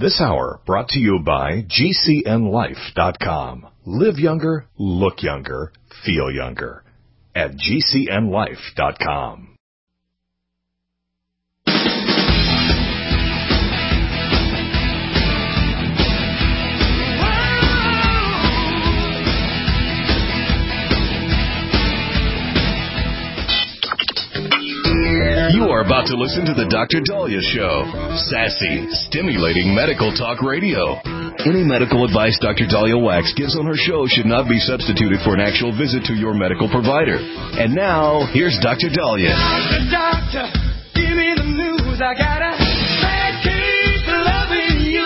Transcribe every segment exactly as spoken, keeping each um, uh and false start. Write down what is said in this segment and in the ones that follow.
This hour brought to you by G C N life dot com. Live younger, look younger, feel younger at G C N life dot com. You are about to listen to the Doctor Dahlia Show. Sassy, stimulating medical talk radio. Any medical advice Doctor Dahlia Wax gives on her show should not be substituted for an actual visit to your medical provider. And now, here's Doctor Dahlia. Doctor, doctor, give me the news. I got a bad case of loving you.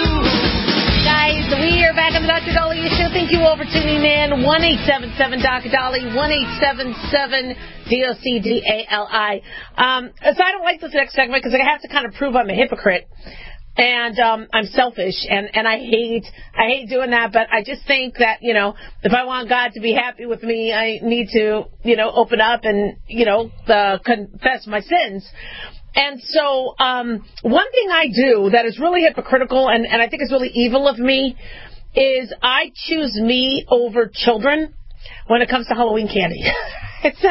Guys, we are back on the Doctor Dahlia Show. Thank you all for tuning in. one eight seven seven Doctor Dahlia, one eight seven seven D O C D A L I. Um, so I don't like this next segment because I have to kind of prove I'm a hypocrite. And um, I'm selfish, and, and I hate I hate doing that, but I just think that, you know, if I want God to be happy with me, I need to, you know, open up and, you know, uh, confess my sins. And so um, one thing I do that is really hypocritical and, and I think is really evil of me is I choose me over children when it comes to Halloween candy. So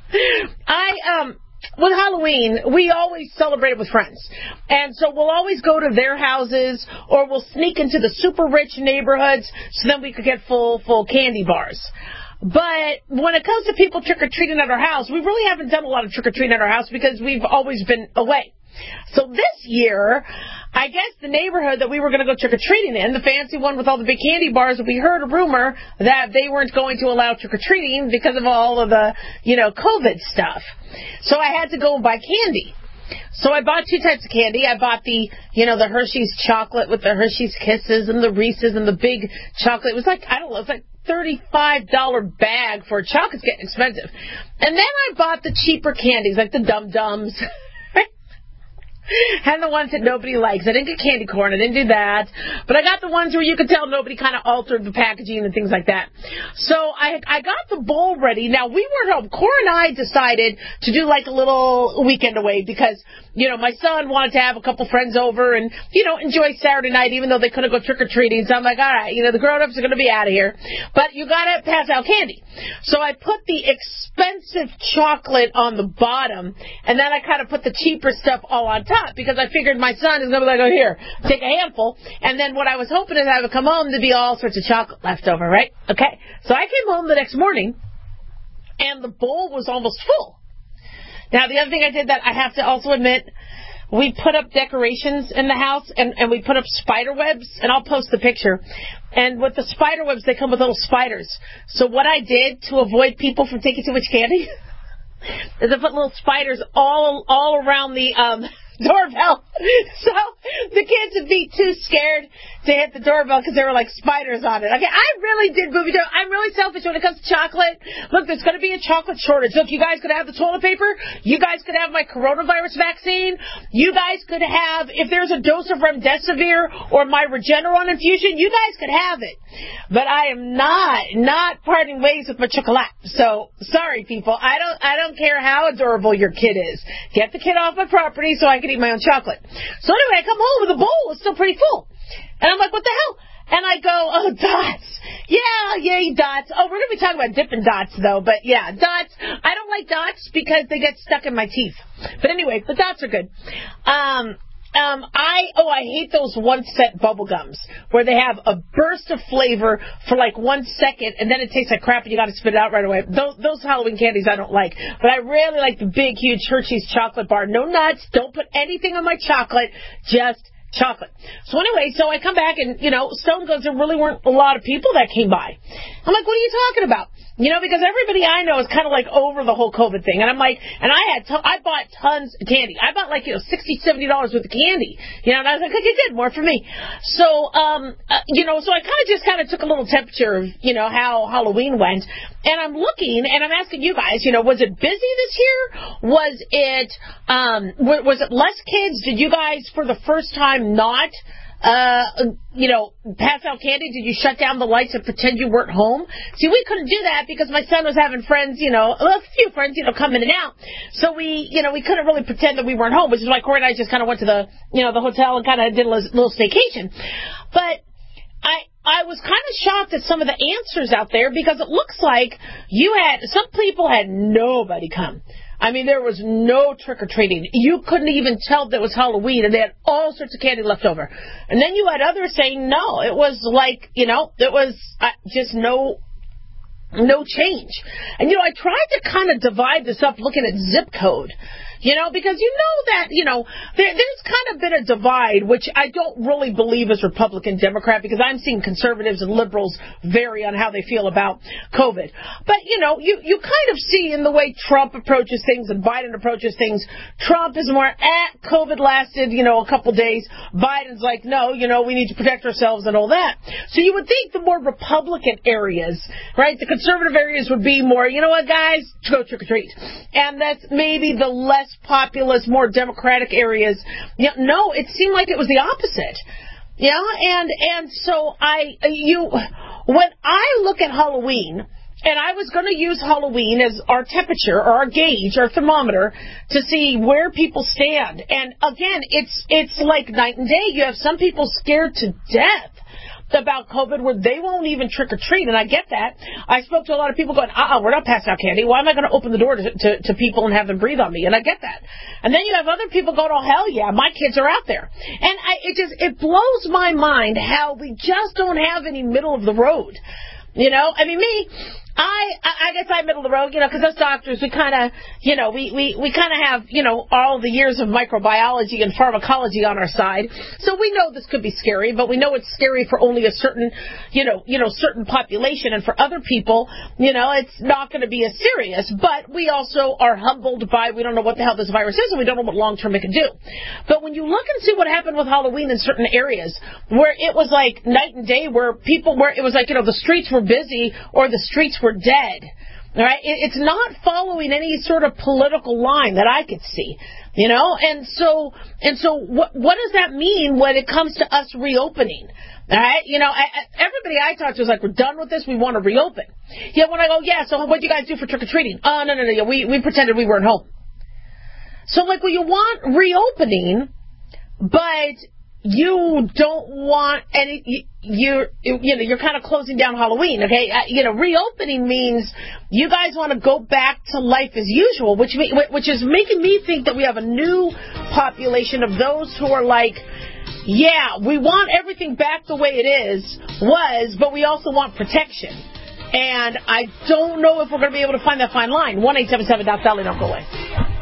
I, um, with Halloween, we always celebrate it with friends. And so we'll always go to their houses or we'll sneak into the super rich neighborhoods so then we could get full, full candy bars. But when it comes to people trick-or-treating at our house, we really haven't done a lot of trick-or-treating at our house because we've always been away. So this year, I guess the neighborhood that we were going to go trick-or-treating in, the fancy one with all the big candy bars, we heard a rumor that they weren't going to allow trick-or-treating because of all of the, you know, COVID stuff. So I had to go buy candy. So I bought two types of candy. I bought the, you know, the Hershey's chocolate with the Hershey's Kisses and the Reese's and the big chocolate. It was like, I don't know, it was like thirty-five dollars bag for chocolate's getting expensive. And then I bought the cheaper candies, like the Dum Dums. And the ones that nobody likes. I didn't get candy corn. I didn't do that. But I got the ones where you could tell nobody kind of altered the packaging and things like that. So I I got the bowl ready. Now, we weren't home. Cora and I decided to do like a little weekend away because, you know, my son wanted to have a couple friends over and, you know, enjoy Saturday night even though they couldn't go trick-or-treating. So I'm like, all right, you know, the grown-ups are going to be out of here. But you got to pass out candy. So I put the expensive chocolate on the bottom and then I kind of put the cheaper stuff all on top. Because I figured my son is going to be like, oh, here, take a handful. And then what I was hoping is I would come home to be all sorts of chocolate left over, right? Okay. So I came home the next morning, and the bowl was almost full. Now, the other thing I did that I have to also admit, we put up decorations in the house, and, and we put up spider webs, and I'll post the picture. And with the spider webs, they come with little spiders. So what I did to avoid people from taking too much candy is I put little spiders all all around the um doorbell. So the kids would be too scared to hit the doorbell because there were like spiders on it. Okay, I really did movie door. I'm really selfish when it comes to chocolate. Look, there's going to be a chocolate shortage. Look, you guys could have the toilet paper. You guys could have my coronavirus vaccine. You guys could have, if there's a dose of remdesivir or my Regeneron infusion, you guys could have it. But I am not, not parting ways with my chocolate. So, sorry people. I don't, I don't care how adorable your kid is. Get the kid off my property so I can eat my own chocolate. So anyway, I come home with the bowl. It's still pretty full. And I'm like, what the hell? And I go, oh, dots. Yeah, yay, dots. Oh, we're going to be talking about Dippin' Dots, though. But, yeah, dots. I don't like dots because they get stuck in my teeth. But anyway, the dots are good. Um... Um, I, oh, I hate those one-set bubble gums where they have a burst of flavor for like one second and then it tastes like crap and you got to spit it out right away. Those, those Halloween candies I don't like. But I really like the big, huge Hershey's chocolate bar. No nuts. Don't put anything on my chocolate. Just chocolate. So anyway, so I come back and, you know, Stone goes, there really weren't a lot of people that came by. I'm like, what are you talking about? You know, because everybody I know is kind of like over the whole COVID thing. And I'm like, and I had, to- I bought tons of candy. I bought like, you know, sixty dollars, seventy dollars worth of candy. You know, and I was like, okay, good, more for me. So, um, uh, you know, so I kind of just kind of took a little temperature of, you know, how Halloween went. And I'm looking and I'm asking you guys, you know, was it busy this year? Was it, um, w- was it less kids? Did you guys, for the first time, not uh, you know, pass out candy? Did you shut down the lights and pretend you weren't home? See, we couldn't do that because my son was having friends, you know, a few friends, you know, come in and out. So we, you know, we couldn't really pretend that we weren't home, which is why Corey and I just kind of went to the, you know, the hotel and kind of did a little staycation. But I I was kind of shocked at some of the answers out there because it looks like you had, some people had nobody come. I mean, there was no trick-or-treating. You couldn't even tell that it was Halloween, and they had all sorts of candy left over. And then you had others saying, no, it was like, you know, it was uh, just no no change. And, you know, I tried to kind of divide this up looking at zip code. You know, because you know that, you know, there, there's kind of been a divide, which I don't really believe is Republican, Democrat, because I'm seeing conservatives and liberals vary on how they feel about COVID. But, you know, you, you kind of see in the way Trump approaches things and Biden approaches things, Trump is more, eh, COVID lasted, you know, a couple days. Biden's like, no, you know, we need to protect ourselves and all that. So you would think the more Republican areas, right, the conservative areas would be more, you know what, guys, go trick-or-treat. And that's maybe the less populous, more democratic areas. You know, no, it seemed like it was the opposite. Yeah, and and so I, you, when I look at Halloween, and I was going to use Halloween as our temperature or our gauge, our thermometer, to see where people stand. And again, it's it's like night and day. You have some people scared to death about COVID where they won't even trick-or-treat, and I get that. I spoke to a lot of people going, uh-uh, we're not passing out candy. Why am I going to open the door to, to, to people and have them breathe on me? And I get that. And then you have other people going, oh, hell yeah, my kids are out there. And I, it just, it blows my mind how we just don't have any middle of the road. You know, I mean, me, I, I guess I'm middle of the road, you know, because us doctors, we kind of, you know, we, we, we kind of have, you know, all the years of microbiology and pharmacology on our side. So we know this could be scary, but we know it's scary for only a certain, you know, you know, certain population. And for other people, you know, it's not going to be as serious. But we also are humbled by, we don't know what the hell this virus is, and we don't know what long-term it can do. But when you look and see what happened with Halloween in certain areas, where it was like night and day, where people were, it was like, you know, the streets were busy or the streets were dead. All right, it's not following any sort of political line that I could see, you know. And so, and so, what what does that mean when it comes to us reopening? All right, you know, I, everybody I talked to was like, we're done with this, we want to reopen. Yeah, when I go, yeah, so what do you guys do for trick or treating? Oh, no, no, no, we we pretended we weren't home. So, like, well, you want reopening, but you don't want any, you, you're, you know, you're kind of closing down Halloween, okay? Uh, you know, reopening means you guys want to go back to life as usual, which which is making me think that we have a new population of those who are like, yeah, we want everything back the way it is, was, but we also want protection. And I don't know if we're going to be able to find that fine line. one eight seven seven, Doc Dolly, don't go away.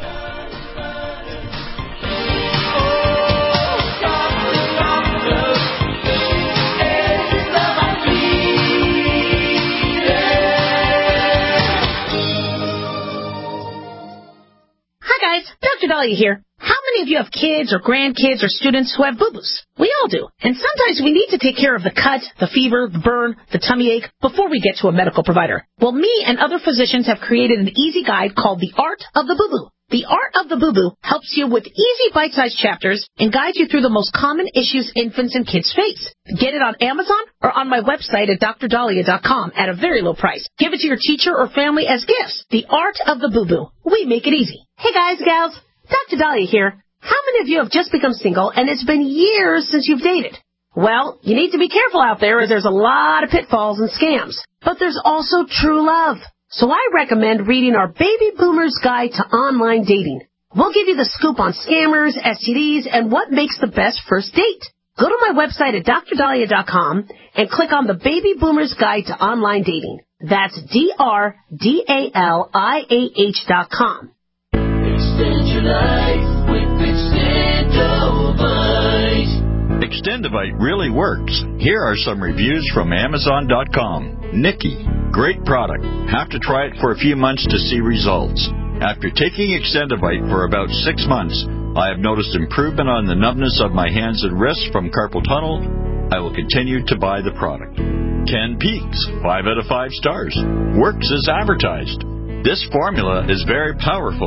Guys, Doctor Dahlia here. How many of you have kids or grandkids or students who have boo-boos? We all do. And sometimes we need to take care of the cut, the fever, the burn, the tummy ache before we get to a medical provider. Well, me and other physicians have created an easy guide called The Art of the Boo-Boo. The Art of the Boo-Boo helps you with easy bite-sized chapters and guides you through the most common issues infants and kids face. Get it on Amazon or on my website at d r dahlia dot com at a very low price. Give it to your teacher or family as gifts. The Art of the Boo-Boo. We make it easy. Hey guys, gals, Doctor Dahlia here. How many of you have just become single and it's been years since you've dated? Well, you need to be careful out there as there's a lot of pitfalls and scams. But there's also true love. So I recommend reading our Baby Boomer's Guide to Online Dating. We'll give you the scoop on scammers, S T Ds, and what makes the best first date. Go to my website at d r dahlia dot com and click on the Baby Boomer's Guide to Online Dating. That's D R D A L I A H dot com. Extend your life with Extendovite. Extendovite really works. Here are some reviews from Amazon dot com. Nikki, great product. Have to try it for a few months to see results. After taking Extendovite for about six months, I have noticed improvement on the numbness of my hands and wrists from carpal tunnel. I will continue to buy the product. Ken Peaks, five out of five stars. Works as advertised. This formula is very powerful.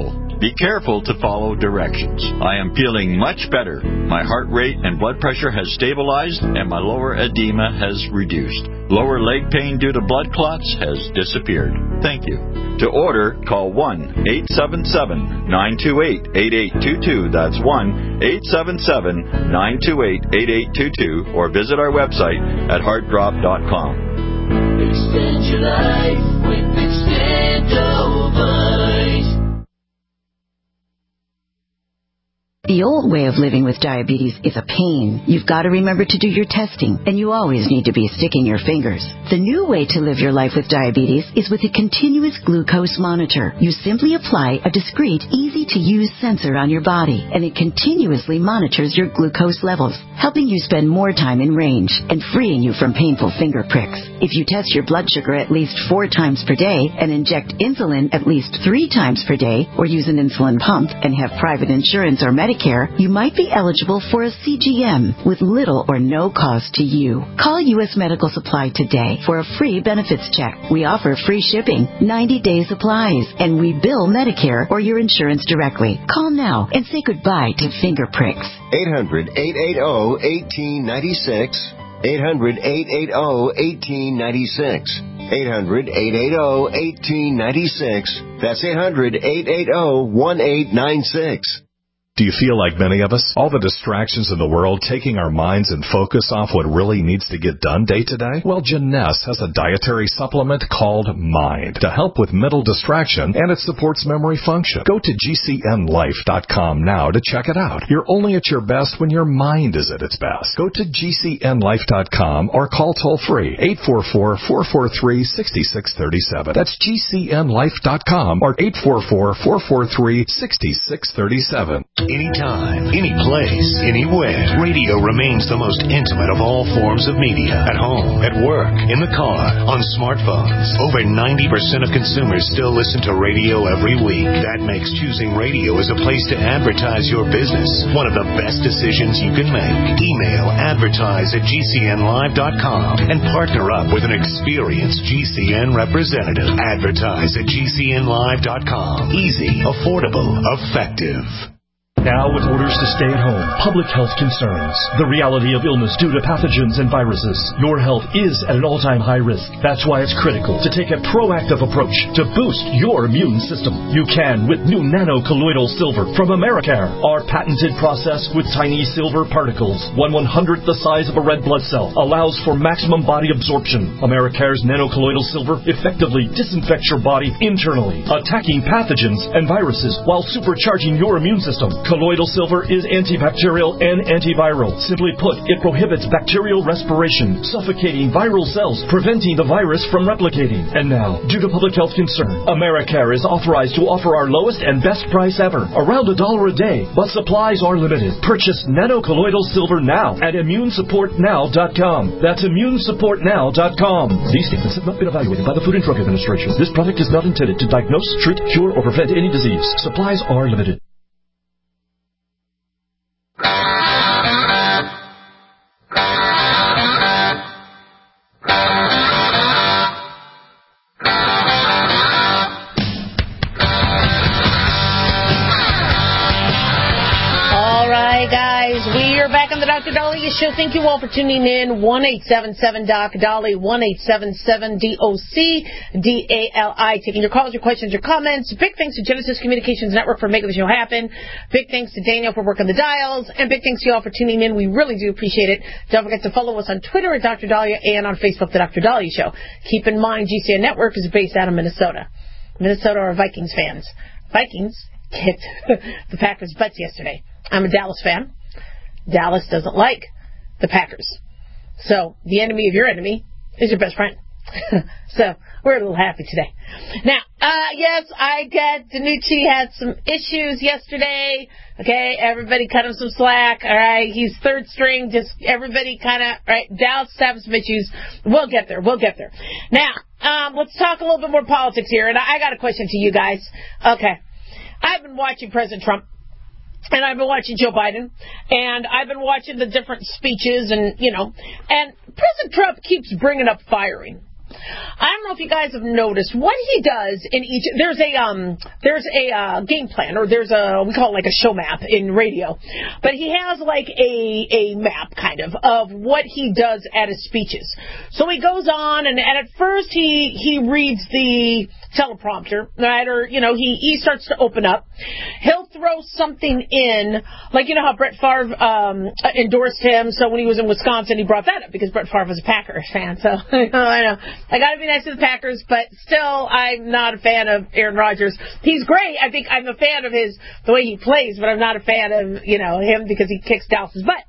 Be careful to follow directions. I am feeling much better. My heart rate and blood pressure has stabilized, and my lower edema has reduced. Lower leg pain due to blood clots has disappeared. Thank you. To order, call one eight seven seven, nine two eight, eight eight two two. That's one eight seven seven, nine two eight, eight eight two two, or visit our website at heart drop dot com. Extend your life with Extendovite. The old way of living with diabetes is a pain. You've got to remember to do your testing, and you always need to be sticking your fingers. The new way to live your life with diabetes is with a continuous glucose monitor. You simply apply a discreet, easy-to-use sensor on your body, and it continuously monitors your glucose levels, helping you spend more time in range and freeing you from painful finger pricks. If you test your blood sugar at least four times per day and inject insulin at least three times per day, or use an insulin pump and have private insurance or Medicare, you might be eligible for a C G M with little or no cost to you. Call U S Medical Supply today for a free benefits check. We offer free shipping, ninety-day supplies, and we bill Medicare or your insurance directly. Call now and say goodbye to finger pricks. eight hundred, eight eight zero, one eight nine six. eight hundred, eight eight zero, one eight nine six. eight hundred, eight eight zero, one eight nine six. That's eight hundred, eight eight zero, one eight nine six. Do you feel like many of us? All the distractions in the world taking our minds and focus off what really needs to get done day to day? Well, Jeunesse has a dietary supplement called Mind to help with mental distraction, and it supports memory function. Go to G C N life dot com now to check it out. You're only at your best when your mind is at its best. Go to G C N life dot com or call toll-free eight four four, four four three, six six three seven. That's G C N life dot com or eight four four, four four three, six six three seven. Anytime, any place, anywhere, radio remains the most intimate of all forms of media. At home, at work, in the car, on smartphones. Over ninety percent of consumers still listen to radio every week. That makes choosing radio as a place to advertise your business one of the best decisions you can make. Email advertise at G C N live dot com and partner up with an experienced G C N representative. Advertise at G C N live dot com. Easy, affordable, effective. Now, with orders to stay at home, public health concerns, the reality of illness due to pathogens and viruses, your health is at an all-time high risk. That's why it's critical to take a proactive approach to boost your immune system. You can with new nano-colloidal silver from Americare. Our patented process with tiny silver particles, one one-hundredth the size of a red blood cell, allows for maximum body absorption. Americare's nano-colloidal silver effectively disinfects your body internally, attacking pathogens and viruses while supercharging your immune system. Colloidal silver is antibacterial and antiviral. Simply put, it prohibits bacterial respiration, suffocating viral cells, preventing the virus from replicating. And now, due to public health concern, Americare is authorized to offer our lowest and best price ever, around a dollar a day, but supplies are limited. Purchase nano-colloidal silver now at immune support now dot com. That's immune support now dot com. These statements have not been evaluated by the Food and Drug Administration. This product is not intended to diagnose, treat, cure, or prevent any disease. Supplies are limited. Doctor Dahlia Show. Thank you all for tuning in. one eight seven seven doc Dolly, one eight seven seven D O C D A L I. Taking your calls, your questions, your comments. Big thanks to Genesis Communications Network for making the show happen. Big thanks to Daniel for working the dials. And big thanks to you all for tuning in. We really do appreciate it. Don't forget to follow us on Twitter at Doctor Dahlia and on Facebook, The Doctor Dahlia Show. Keep in mind, G C N Network is based out of Minnesota. Minnesota are Vikings fans. Vikings kicked the Packers' butts yesterday. I'm a Dallas fan. Dallas doesn't like the Packers. So, the enemy of your enemy is your best friend. So, we're a little happy today. Now, uh, yes, I get DiNucci had some issues yesterday. Okay, everybody cut him some slack. All right, he's third string. Just everybody kind of, right, Dallas is having some issues. We'll get there. We'll get there. Now, um, let's talk a little bit more politics here. And I got a question to you guys. Okay. I've been watching President Trump. And I've been watching Joe Biden, and I've been watching the different speeches, and, you know, and President Trump keeps bringing up firing. I don't know if you guys have noticed what he does in each. There's a um, there's a uh, game plan, or there's a we call it like a show map in radio, but he has like a a map kind of of what he does at his speeches. So he goes on, and, and at first he he reads the teleprompter, right? Or you know he he starts to open up. He'll throw something in, like you know how Brett Favre um, endorsed him. So when he was in Wisconsin, he brought that up because Brett Favre was a Packers fan. So I know I got to be nice to the Packers, but still I'm not a fan of Aaron Rodgers. He's great. I think I'm a fan of his the way he plays, but I'm not a fan of you know him because he kicks Dallas's butt.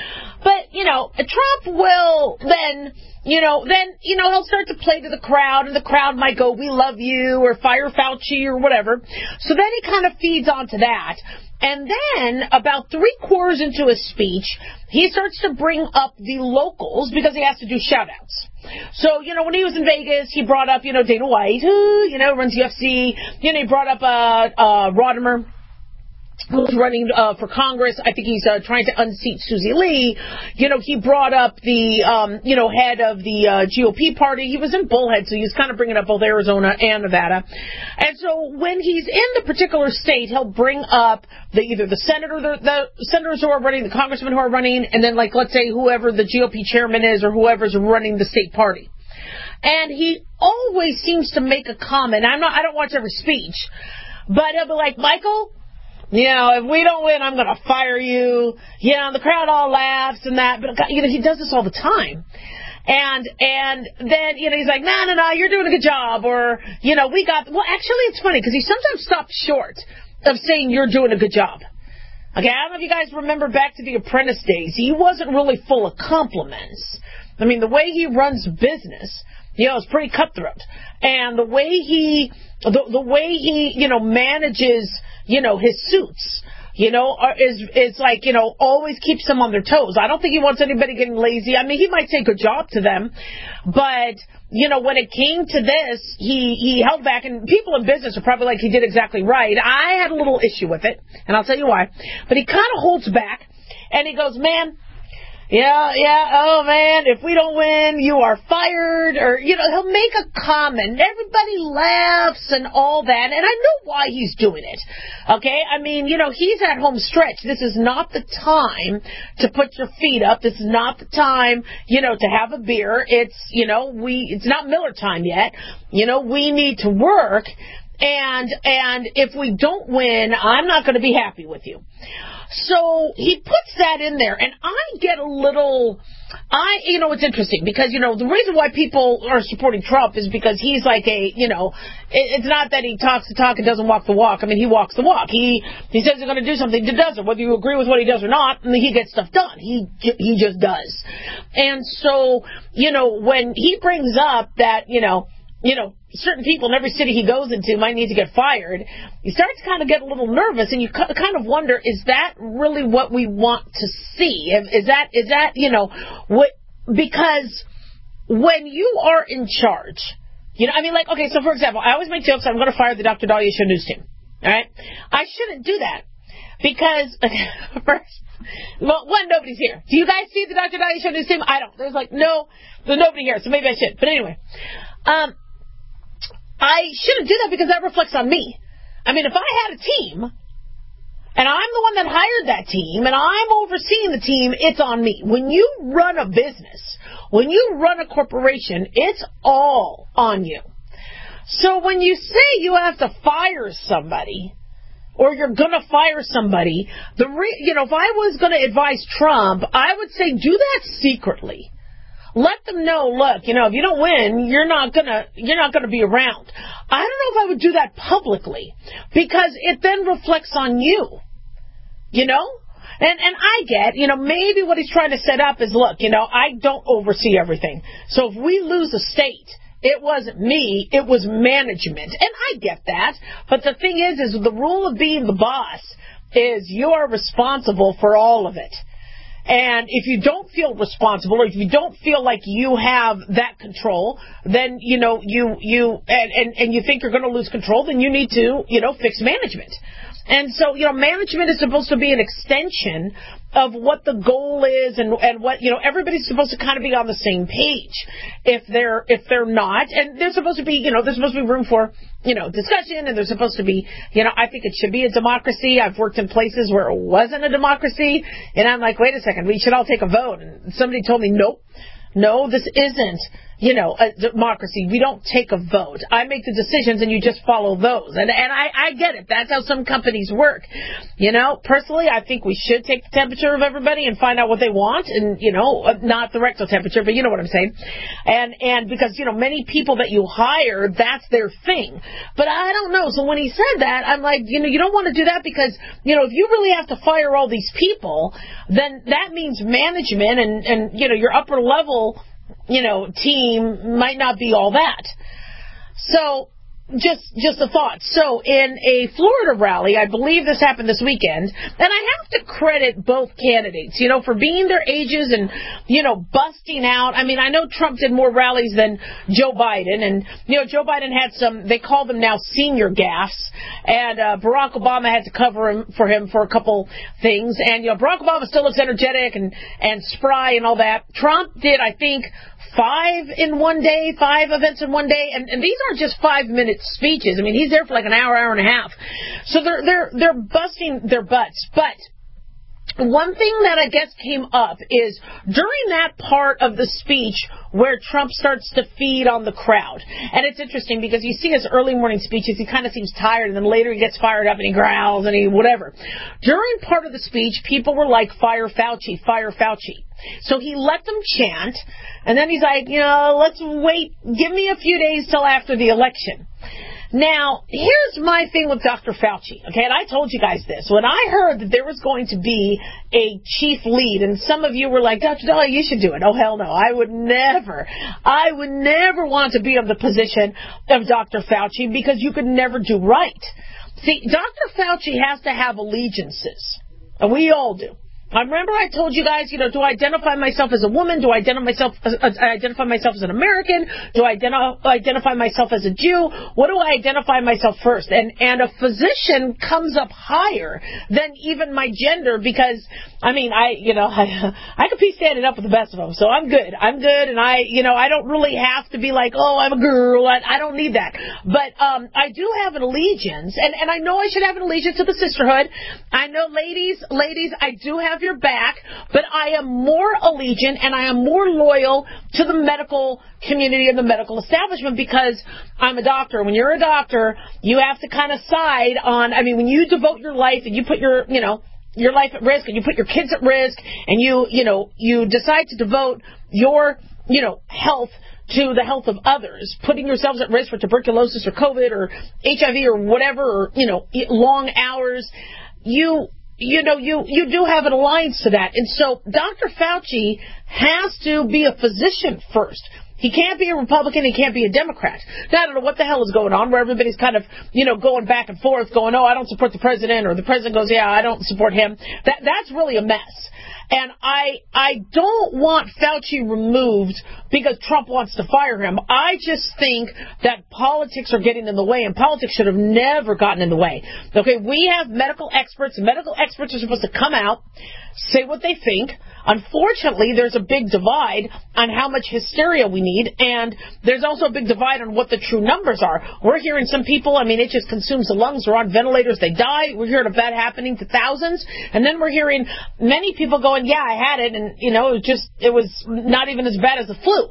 But, you know, Trump will then, you know, then, you know, he'll start to play to the crowd, and the crowd might go, we love you, or fire Fauci, or whatever. So then he kind of feeds onto that. And then, about three quarters into his speech, he starts to bring up the locals because he has to do shout-outs. So, you know, when he was in Vegas, he brought up, you know, Dana White, who, you know, runs U F C. You know, he brought up uh, uh, Rodimer, who's running uh, for Congress. I think he's uh, trying to unseat Susie Lee. You know, he brought up the, um, you know, head of the uh, G O P party. He was in Bullhead, so he's kind of bringing up both Arizona and Nevada. And so when he's in the particular state, he'll bring up the either the senator, the, the senators who are running, the congressmen who are running, and then, like, let's say whoever the G O P chairman is or whoever's running the state party. And he always seems to make a comment. I'm not, I don't watch every speech, but he'll be like, Michael, you know, if we don't win, I'm going to fire you. You know, the crowd all laughs and that. But, you know, he does this all the time. And and then, you know, he's like, no, no, no, you're doing a good job. Or, you know, we got, well, actually, it's funny because he sometimes stops short of saying you're doing a good job. Okay, I don't know if you guys remember back to the Apprentice days. He wasn't really full of compliments. I mean, the way he runs business, you know, is pretty cutthroat. And the way he, the, the way he, you know, manages, you know, his suits, you know, are, is is like, you know, always keeps them on their toes. I don't think he wants anybody getting lazy. I mean, he might say good job to them, but, you know, when it came to this, he, he held back, and people in business are probably like, he did exactly right. I had a little issue with it, and I'll tell you why. But he kind of holds back, and he goes, man, yeah, yeah, oh, man, if we don't win, you are fired. Or, you know, he'll make a comment. Everybody laughs and all that. And I know why he's doing it. Okay? I mean, you know, he's at home stretch. This is not the time to put your feet up. This is not the time, you know, to have a beer. It's, you know, we, it's not Miller time yet. You know, we need to work. And, and if we don't win, I'm not going to be happy with you. So he puts that in there, and I get a little, I, you know, it's interesting because, you know, the reason why people are supporting Trump is because he's like a, you know, it, it's not that he talks the talk and doesn't walk the walk. I mean, he walks the walk. He he says he's going to do something, he does it. Whether you agree with what he does or not, I mean, he gets stuff done. He he just does. And so, you know, when he brings up that, you know, you know, certain people in every city he goes into might need to get fired, you start to kind of get a little nervous, and you kind of wonder, is that really what we want to see? Is that, is that, you know, what, because when you are in charge, you know, I mean, like, okay, so for example, I always make jokes, I'm going to fire the Doctor Dahlia Show news team, all right? I shouldn't do that, because, first, well, one, nobody's here. Do you guys see the Doctor Dahlia Show news team? I don't. There's like, no, there's nobody here, so maybe I should. But anyway, um, I shouldn't do that because that reflects on me. I mean, if I had a team, and I'm the one that hired that team, and I'm overseeing the team, it's on me. When you run a business, when you run a corporation, it's all on you. So when you say you have to fire somebody, or you're going to fire somebody, the re- you know, if I was going to advise Trump, I would say do that secretly. Let them know, look, you know, if you don't win, you're not gonna, you're not gonna be around. I don't know if I would do that publicly, because it then reflects on you, you know? And, and I get, you know, maybe what he's trying to set up is, look, you know, I don't oversee everything. So if we lose a state, it wasn't me, it was management. And I get that. But the thing is, is the rule of being the boss is you're responsible for all of it. And if you don't feel responsible, or if you don't feel like you have that control, then, you know, you, you, and, and, and you think you're going to lose control, then you need to, you know, fix management. And so, you know, management is supposed to be an extension of what the goal is and and what, you know, everybody's supposed to kind of be on the same page. If they're if they're not, and there's supposed to be, you know, there's supposed to be room for, you know, discussion, and there's supposed to be, you know, I think it should be a democracy. I've worked in places where it wasn't a democracy, and I'm like, wait a second, we should all take a vote. And somebody told me, nope, no, this isn't, you know, a democracy. We don't take a vote. I make the decisions and you just follow those. And and I, I get it. That's how some companies work. You know, personally, I think we should take the temperature of everybody and find out what they want. And, you know, not the rectal temperature, but you know what I'm saying. And, and because, you know, many people that you hire, that's their thing. But I don't know. So when he said that, I'm like, you know, you don't want to do that because, you know, if you really have to fire all these people, then that means management and, and you know, your upper level, you know, team might not be all that. So, just just a thought. So, in a Florida rally, I believe this happened this weekend, and I have to credit both candidates, you know, for being their ages and, you know, busting out. I mean, I know Trump did more rallies than Joe Biden, and, you know, Joe Biden had some, they call them now senior gaffes, and uh, Barack Obama had to cover him for him for a couple things, and, you know, Barack Obama still looks energetic and, and spry and all that. Trump did, I think, five in one day, five events in one day, and, and these aren't just five-minute speeches. I mean, he's there for like an hour, hour and a half. So they're they're they're busting their butts. But one thing that I guess came up is during that part of the speech where Trump starts to feed on the crowd. And it's interesting because you see his early morning speeches, he kind of seems tired, and then later he gets fired up and he growls and he whatever. During part of the speech, people were like, fire Fauci, fire Fauci. So he let them chant, and then he's like, you know, let's wait, give me a few days till after the election. Now, here's my thing with Doctor Fauci, okay, and I told you guys this. When I heard that there was going to be a chief lead, and some of you were like, Doctor Dahlia, you should do it. Oh, hell no, I would never, I would never want to be in the position of Doctor Fauci because you could never do right. See, Doctor Fauci has to have allegiances, and we all do. I remember I told you guys, you know, do I identify myself as a woman? Do I identify myself as, uh, identify myself as an American? Do I identi- identify myself as a Jew? What do I identify myself first? And and a physician comes up higher than even my gender because, I mean, I, you know, I, I could be standing up with the best of them, so I'm good. I'm good, and I, you know, I don't really have to be like, oh, I'm a girl. I, I don't need that. But um, I do have an allegiance, and, and I know I should have an allegiance to the sisterhood. I know, ladies, ladies, I do have your back, but I am more allegiant and I am more loyal to the medical community and the medical establishment because I'm a doctor. When you're a doctor, you have to kind of side on, I mean, when you devote your life and you put your, you know, your life at risk and you put your kids at risk and you, you know, you decide to devote your, you know, health to the health of others, putting yourselves at risk for tuberculosis or COVID or H I V or whatever, or, you know, long hours, you You know, you, you do have an alliance to that. And so Doctor Fauci has to be a physician first. He can't be a Republican. He can't be a Democrat. Now, I don't know what the hell is going on where everybody's kind of, you know, going back and forth, going, oh, I don't support the president, or the president goes, yeah, I don't support him. That That's really a mess. And I I don't want Fauci removed because Trump wants to fire him. I just think that politics are getting in the way, and politics should have never gotten in the way. Okay, we have medical experts, and medical experts are supposed to come out, say what they think. Unfortunately, there's a big divide on how much hysteria we need, and there's also a big divide on what the true numbers are. We're hearing some people, I mean, it just consumes the lungs. They're on ventilators, they die. We're hearing of that happening to thousands. And then we're hearing many people going, yeah, I had it, and, you know, it was just, it was not even as bad as the flu.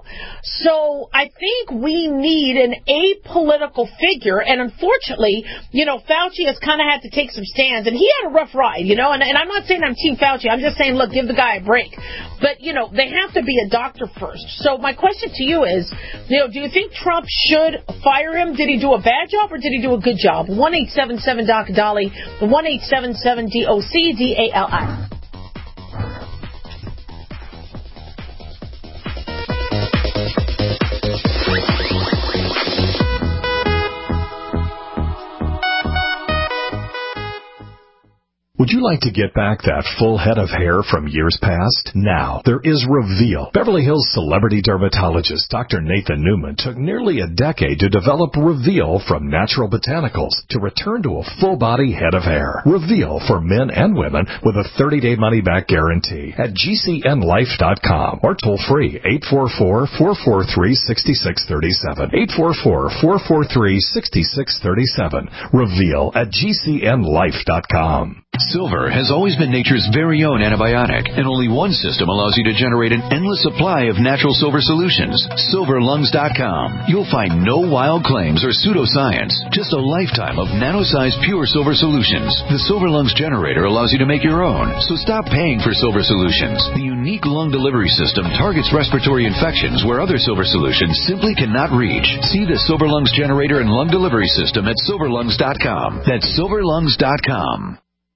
So I think we need an apolitical figure, and unfortunately, you know, Fauci has kind of had to take some stands, and he had a rough ride, you know, and, and I'm not saying I'm Team Fauci. I'm just saying, look, give the guy a break. But, you know, they have to be a doctor first. So my question to you is, you know, do you think Trump should fire him? Did he do a bad job or did he do a good job? one eight seven seven D O C D A L I, one eight seven seven D O C D A L I. Would Would you like to get back that full head of hair from years past? Now, there is Reveal. Beverly Hills celebrity dermatologist Doctor Nathan Newman took nearly a decade to develop Reveal from natural botanicals to return to a full-body head of hair. Reveal for men and women with a thirty-day money-back guarantee at G C N life dot com or toll-free eight four four, four four three, six six three seven. eight four four, four four three, six six three seven. Reveal at G C N life dot com. Silver has always been nature's very own antibiotic, and only one system allows you to generate an endless supply of natural silver solutions. silver lungs dot com. You'll find no wild claims or pseudoscience, just a lifetime of nano-sized pure silver solutions. The Silver Lungs generator allows you to make your own, so stop paying for silver solutions. The unique lung delivery system targets respiratory infections where other silver solutions simply cannot reach. See the Silver Lungs generator and lung delivery system at silver lungs dot com. That's silver lungs dot com.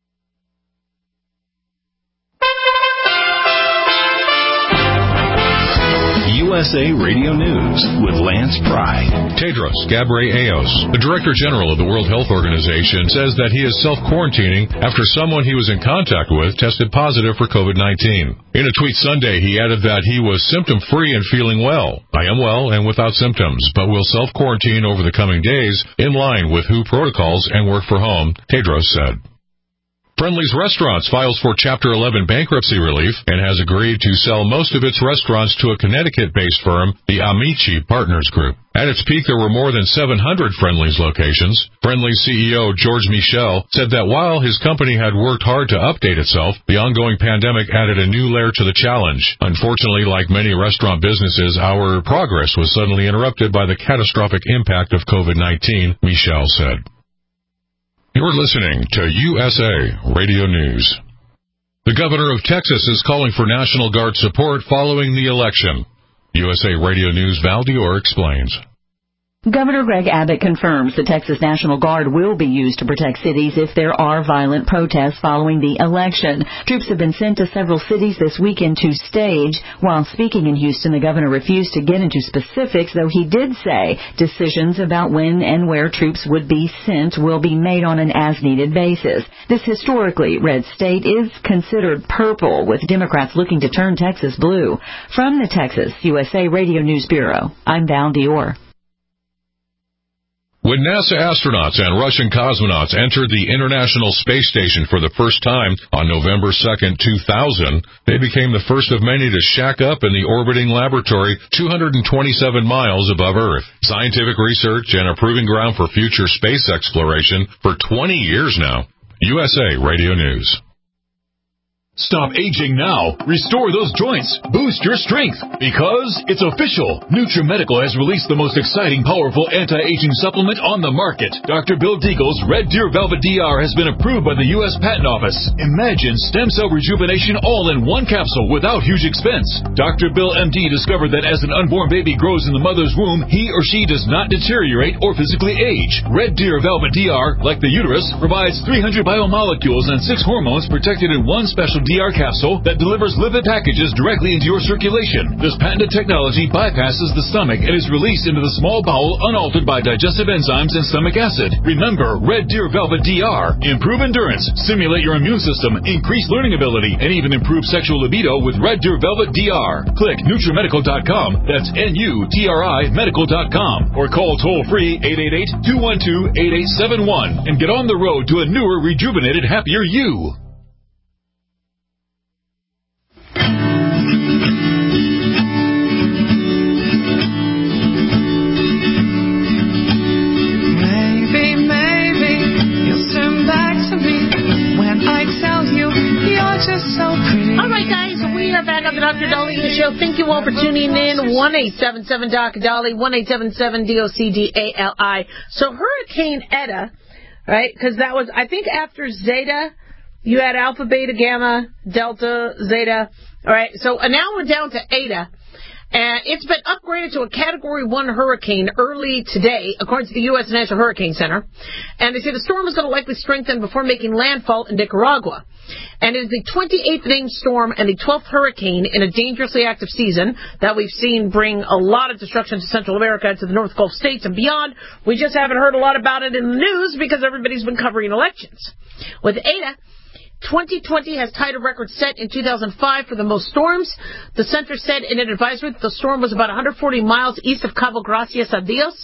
U S A Radio News with Lance Pry. Tedros Ghebreyesus, the Director General of the World Health Organization, says that he is self-quarantining after someone he was in contact with tested positive for COVID nineteen. In a tweet Sunday, he added that he was symptom-free and feeling well. I am well and without symptoms, but will self-quarantine over the coming days in line with W H O protocols and work from home, Tedros said. Friendly's Restaurants files for Chapter eleven bankruptcy relief and has agreed to sell most of its restaurants to a Connecticut-based firm, the Amici Partners Group. At its peak, there were more than seven hundred Friendly's locations. Friendly's C E O, George Michel, said that while his company had worked hard to update itself, the ongoing pandemic added a new layer to the challenge. Unfortunately, like many restaurant businesses, our progress was suddenly interrupted by the catastrophic impact of COVID nineteen, Michel said. You're listening to U S A Radio News. The governor of Texas is calling for National Guard support following the election. U S A Radio News' Val Dior explains. Governor Greg Abbott confirms the Texas National Guard will be used to protect cities if there are violent protests following the election. Troops have been sent to several cities this weekend to stage. While speaking in Houston, the governor refused to get into specifics, though he did say decisions about when and where troops would be sent will be made on an as-needed basis. This historically red state is considered purple, with Democrats looking to turn Texas blue. From the Texas U S A Radio News Bureau, I'm Val Dior. When NASA astronauts and Russian cosmonauts entered the International Space Station for the first time on November second, two thousand, they became the first of many to shack up in the orbiting laboratory two hundred twenty-seven miles above Earth. Scientific research and a proving ground for future space exploration for twenty years now. U S A Radio News. Stop aging now. Restore those joints. Boost your strength. Because it's official. NutriMedical has released the most exciting, powerful anti-aging supplement on the market. Doctor Bill Deagle's Red Deer Velvet D R has been approved by the U S Patent Office. Imagine stem cell rejuvenation all in one capsule without huge expense. Doctor Bill M D discovered that as an unborn baby grows in the mother's womb, he or she does not deteriorate or physically age. Red Deer Velvet D R, like the uterus, provides three hundred biomolecules and six hormones protected in one special D R capsule that delivers lipid packages directly into your circulation. This patented technology bypasses the stomach and is released into the small bowel unaltered by digestive enzymes and stomach acid. Remember, Red Deer Velvet D R. Improve endurance, stimulate your immune system, increase learning ability, and even improve sexual libido with Red Deer Velvet D R. Click NutriMedical dot com, that's N U T R I medical dot com, or call toll-free eight eight eight, two one two, eight eight seven one and get on the road to a newer, rejuvenated, happier you. All right, guys, we are back on the Doctor Dahlia Show. Thank you all for tuning in. one eight seven seven D O C D A L I, one eight seven seven D O C D A L I. So Hurricane Eta, right, because that was, I think after Zeta, you had Alpha, Beta, Gamma, Delta, Zeta. All right, so now we're down to Eta. And it's been upgraded to a Category one hurricane early today, according to the U S National Hurricane Center. And they say the storm is going to likely strengthen before making landfall in Nicaragua. And it is the twenty-eighth named storm and the twelfth hurricane in a dangerously active season that we've seen bring a lot of destruction to Central America, to the North Gulf states and beyond. We just haven't heard a lot about it in the news because everybody's been covering elections. With Eta, twenty twenty has tied a record set in two thousand five for the most storms. The center said in an advisory that the storm was about one hundred forty miles east of Cabo Gracias a Dios,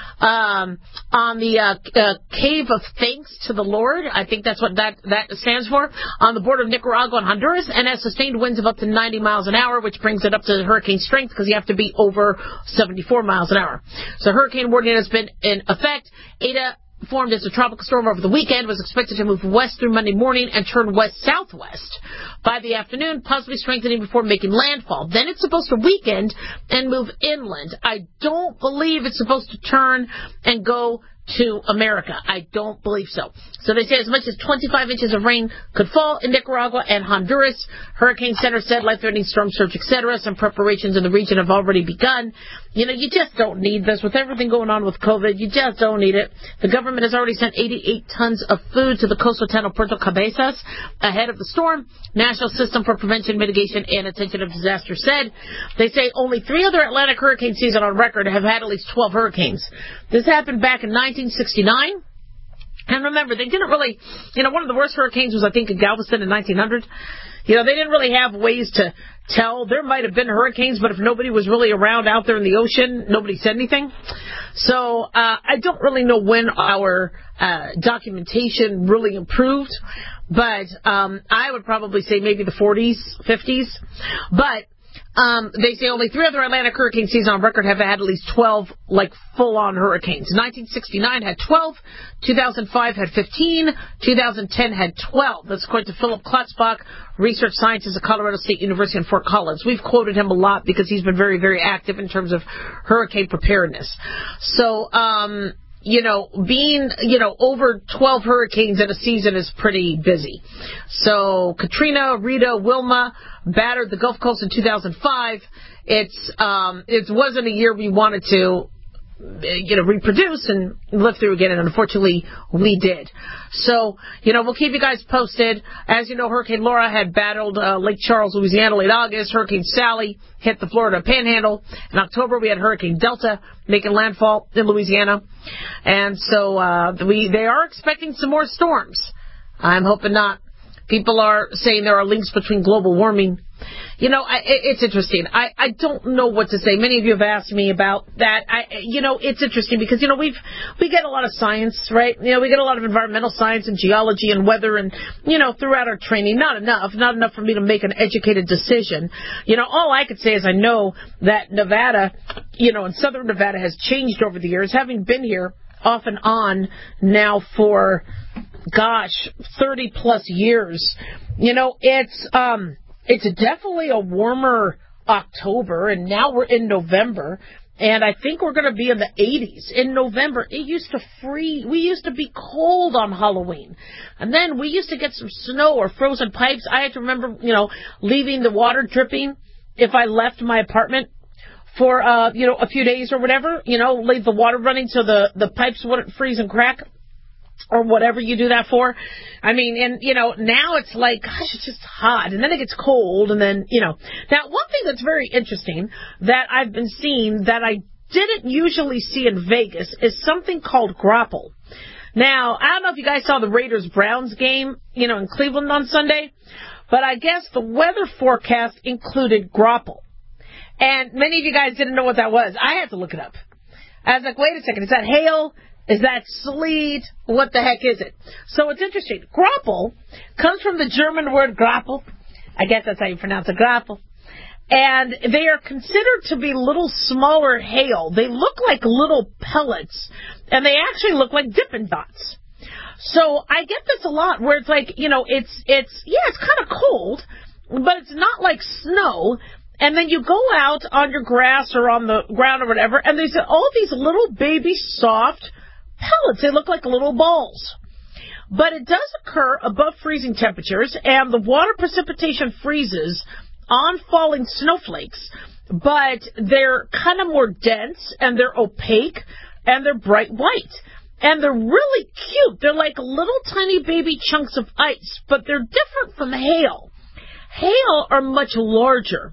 um, on the uh, uh, Cave of Thanks to the Lord. I think that's what that, that stands for, on the border of Nicaragua and Honduras, and has sustained winds of up to ninety miles an hour, which brings it up to hurricane strength because you have to be over seventy-four miles an hour. So hurricane warning has been in effect. Eta formed as a tropical storm over the weekend, was expected to move west through Monday morning and turn west-southwest by the afternoon, possibly strengthening before making landfall. Then it's supposed to weaken and move inland. I don't believe it's supposed to turn and go to America. I don't believe so. So they say as much as twenty-five inches of rain could fall in Nicaragua and Honduras. Hurricane Center said life-threatening storm surge, et cetera. Some preparations in the region have already begun. You know, you just don't need this. With everything going on with COVID, you just don't need it. The government has already sent eighty-eight tons of food to the coastal town of Puerto Cabezas ahead of the storm. National System for Prevention, Mitigation, and Attention of Disaster said. They say only three other Atlantic hurricane seasons on record have had at least twelve hurricanes. This happened back in nineteen sixty-nine. And remember, they didn't really, you know, one of the worst hurricanes was, I think, in Galveston in nineteen hundred. You know, they didn't really have ways to tell. There might have been hurricanes, but if nobody was really around out there in the ocean, nobody said anything. So uh, I don't really know when our uh, documentation really improved, but um, I would probably say maybe the forties, fifties. But Um, they say only three other Atlantic hurricane seasons on record have had at least twelve, like, full-on hurricanes. nineteen sixty-nine had twelve, two thousand five had fifteen, two thousand ten had twelve. That's according to Philip Klotzbach, research scientist at Colorado State University in Fort Collins. We've quoted him a lot because he's been very, very active in terms of hurricane preparedness. So, um... you know, being, you know, over twelve hurricanes in a season is pretty busy. So Katrina, Rita, Wilma battered the Gulf Coast in two thousand five. It's, um, it wasn't a year we wanted to, you know, reproduce and live through again, and unfortunately we did. So, you know, we'll keep you guys posted. As you know, Hurricane Laura had battled uh, Lake Charles, Louisiana late August. Hurricane Sally hit the Florida Panhandle. In October, we had Hurricane Delta making landfall in Louisiana. And so uh, we they are expecting some more storms. I'm hoping not. People are saying there are links between global warming. You know, I, it's interesting. I, I don't know what to say. Many of you have asked me about that. I, you know, it's interesting because, you know, we've, we get a lot of science, right? You know, we get a lot of environmental science and geology and weather and, you know, throughout our training. Not enough. Not enough for me to make an educated decision. You know, all I could say is I know that Nevada, you know, and southern Nevada has changed over the years, having been here off and on now for, gosh, thirty plus years. You know, it's, um, it's definitely a warmer October, and now we're in November, and I think we're going to be in the eighties. In November, it used to freeze. We used to be cold on Halloween, and then we used to get some snow or frozen pipes. I had to remember, you know, leaving the water dripping if I left my apartment for, uh, you know, a few days or whatever, you know, leave the water running so the, the pipes wouldn't freeze and crack. Or whatever you do that for. I mean, and, you know, now it's like, gosh, it's just hot. And then it gets cold. And then, you know. Now, one thing that's very interesting that I've been seeing that I didn't usually see in Vegas is something called grapple. Now, I don't know if you guys saw the Raiders-Browns game, you know, in Cleveland on Sunday. But I guess the weather forecast included grapple. And many of you guys didn't know what that was. I had to look it up. I was like, wait a second. Is that hail? Is that sleet? What the heck is it? So it's interesting. Grapple comes from the German word grapple. I guess that's how you pronounce it, grapple. And they are considered to be little smaller hail. They look like little pellets, and they actually look like Dippin' Dots. So I get this a lot where it's like, you know, it's, it's yeah, it's kind of cold, but it's not like snow. And then you go out on your grass or on the ground or whatever, and there's all these little baby soft pellets. They look like little balls. But it does occur above freezing temperatures, and the water precipitation freezes on falling snowflakes, but they're kind of more dense, and they're opaque, and they're bright white. And they're really cute. They're like little tiny baby chunks of ice, but they're different from hail. Hail are much larger.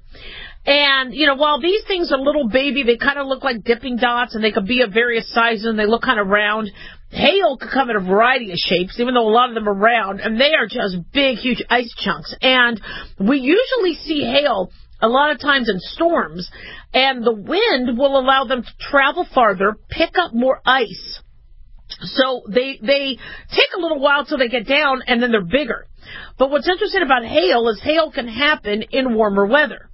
And, you know, while these things are little baby, they kind of look like Dipping Dots, and they could be of various sizes, and they look kind of round. Hail could come in a variety of shapes, even though a lot of them are round, and they are just big, huge ice chunks. And we usually see hail a lot of times in storms, and the wind will allow them to travel farther, pick up more ice. So they they take a little while till they get down, and then they're bigger. But what's interesting about hail is hail can happen in warmer weather.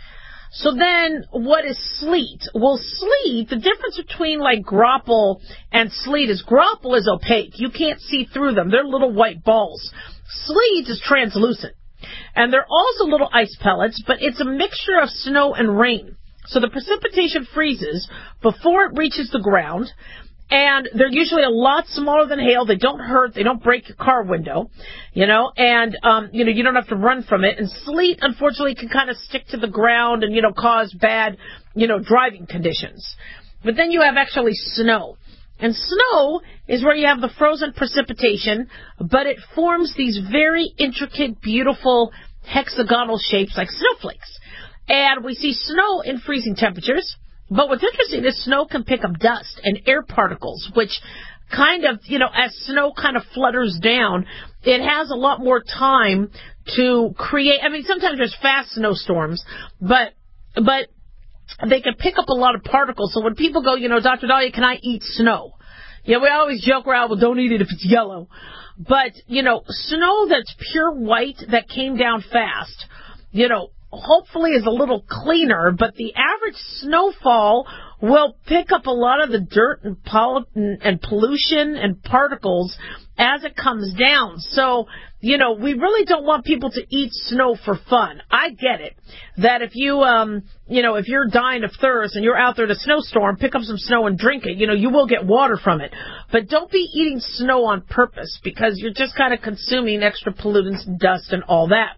So then, what is sleet? Well, sleet, the difference between like grapple and sleet is grapple is opaque. You can't see through them. They're little white balls. Sleet is translucent. And they're also little ice pellets, but it's a mixture of snow and rain. So the precipitation freezes before it reaches the ground, and they're usually a lot smaller than hail. They don't hurt. They don't break your car window, you know, and, um, you know, you don't have to run from it. And sleet, unfortunately, can kind of stick to the ground and, you know, cause bad, you know, driving conditions. But then you have actually snow. And snow is where you have the frozen precipitation, but it forms these very intricate, beautiful hexagonal shapes like snowflakes. And we see snow in freezing temperatures. But what's interesting is snow can pick up dust and air particles, which kind of, you know, as snow kind of flutters down, it has a lot more time to create. I mean, sometimes there's fast snowstorms, but, but they can pick up a lot of particles. So when people go, you know, Doctor Dahlia, can I eat snow? Yeah, we always joke around, well, don't eat it if it's yellow. But, you know, snow that's pure white that came down fast, you know, hopefully is a little cleaner, but the average snowfall will pick up a lot of the dirt and, poll- and pollution and particles as it comes down. So, you know, we really don't want people to eat snow for fun. I get it. That if you, um, you know, if you're dying of thirst and you're out there in a snowstorm, pick up some snow and drink it. You know, you will get water from it. But don't be eating snow on purpose, because you're just kind of consuming extra pollutants, dust, and all that.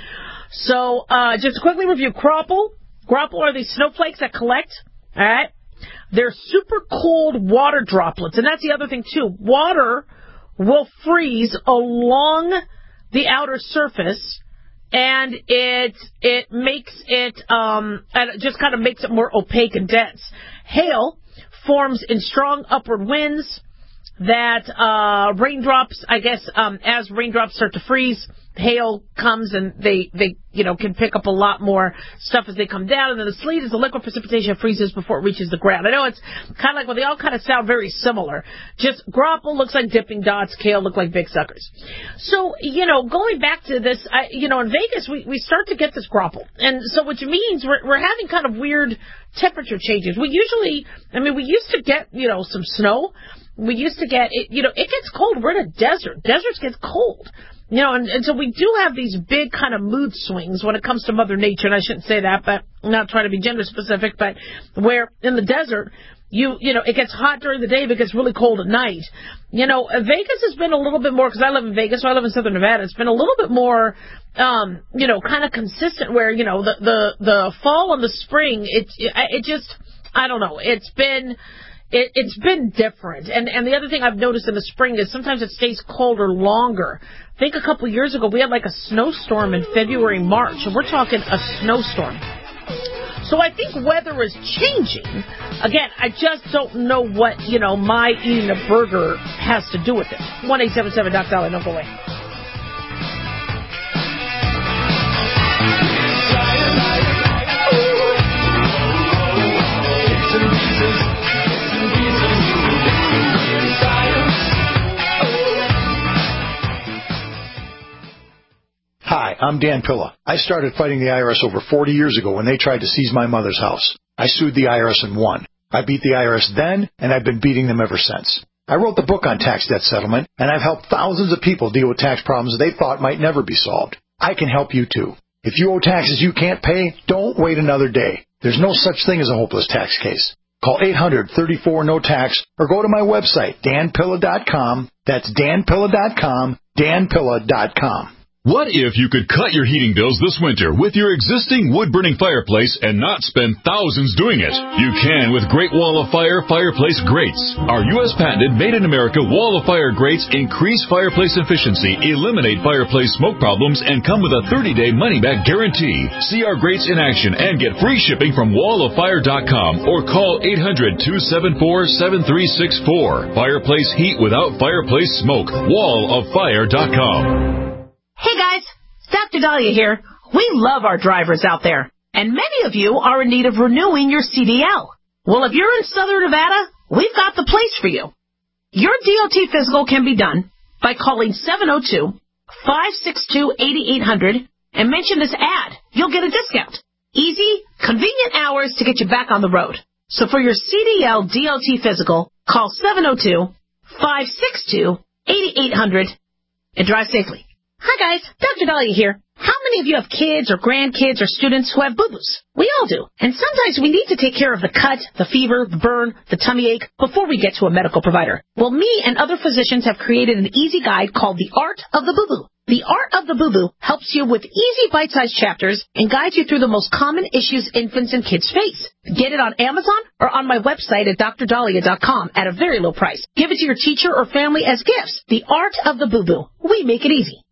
So, uh, just to quickly review, grapple. Grapple are these snowflakes that collect, all right? They're super cold water droplets, and that's the other thing, too. Water will freeze along the outer surface, and it it makes it, um, and it just kind of makes it more opaque and dense. Hail forms in strong upward winds that uh, raindrops, I guess, um, as raindrops start to freeze, hail comes and they, they, you know, can pick up a lot more stuff as they come down. And then the sleet is the liquid precipitation freezes before it reaches the ground. I know it's kind of like, well, they all kind of sound very similar. Just grapple looks like dipping dots, hail look like big suckers. So, you know, going back to this, I, you know, in Vegas, we, we start to get this grapple. And so which means we're, we're having kind of weird temperature changes. We usually, I mean, we used to get, you know, some snow. We used to get, it, you know, it gets cold. We're in a desert. Deserts get cold. You know, and, and so we do have these big kind of mood swings when it comes to Mother Nature, and I shouldn't say that, but I'm not trying to be gender specific, but where in the desert, you you know, it gets hot during the day, but it gets really cold at night. You know, Vegas has been a little bit more, because I live in Vegas, so I live in Southern Nevada, it's been a little bit more, um, you know, kind of consistent where, you know, the, the, the fall and the spring, it, it, it just, I don't know, it's been... It, it's been different. And, and the other thing I've noticed in the spring is sometimes it stays colder longer. I think a couple of years ago we had like a snowstorm in February, March, and we're talking a snowstorm. So I think weather is changing. Again, I just don't know what, you know, my eating a burger has to do with it. one eight seven seven, Doctor Dolly, don't go away. Hi, I'm Dan Pilla. I started fighting the I R S over forty years ago when they tried to seize my mother's house. I sued the I R S and won. I beat the I R S then, and I've been beating them ever since. I wrote the book on tax debt settlement, and I've helped thousands of people deal with tax problems they thought might never be solved. I can help you too. If you owe taxes you can't pay, don't wait another day. There's no such thing as a hopeless tax case. Call eight hundred, thirty-four, no tax or go to my website, dan pilla dot com. That's dan pilla dot com, dan pilla dot com. What if you could cut your heating bills this winter with your existing wood-burning fireplace and not spend thousands doing it? You can with Great Wall of Fire fireplace grates. Our U S patented made-in-America Wall of Fire grates increase fireplace efficiency, eliminate fireplace smoke problems, and come with a thirty-day money-back guarantee. See our grates in action and get free shipping from wall of fire dot com or call eight hundred, two seven four, seven three six four. Fireplace heat without fireplace smoke. wall of fire dot com. Hey guys, Doctor Dahlia here. We love our drivers out there, and many of you are in need of renewing your C D L. Well, if you're in Southern Nevada, we've got the place for you. Your D O T physical can be done by calling seven oh two, five six two, eight eight hundred and mention this ad. You'll get a discount. Easy, convenient hours to get you back on the road. So for your C D L D O T physical, call seven oh two, five six two, eight eight hundred and drive safely. Hi guys, Doctor Dahlia here. How many of you have kids or grandkids or students who have boo-boos? We all do. And sometimes we need to take care of the cut, the fever, the burn, the tummy ache before we get to a medical provider. Well, me and other physicians have created an easy guide called The Art of the Boo-Boo. The Art of the Boo-Boo helps you with easy bite-sized chapters and guides you through the most common issues infants and kids face. Get it on Amazon or on my website at dr dahlia dot com at a very low price. Give it to your teacher or family as gifts. The Art of the Boo-Boo. We make it easy.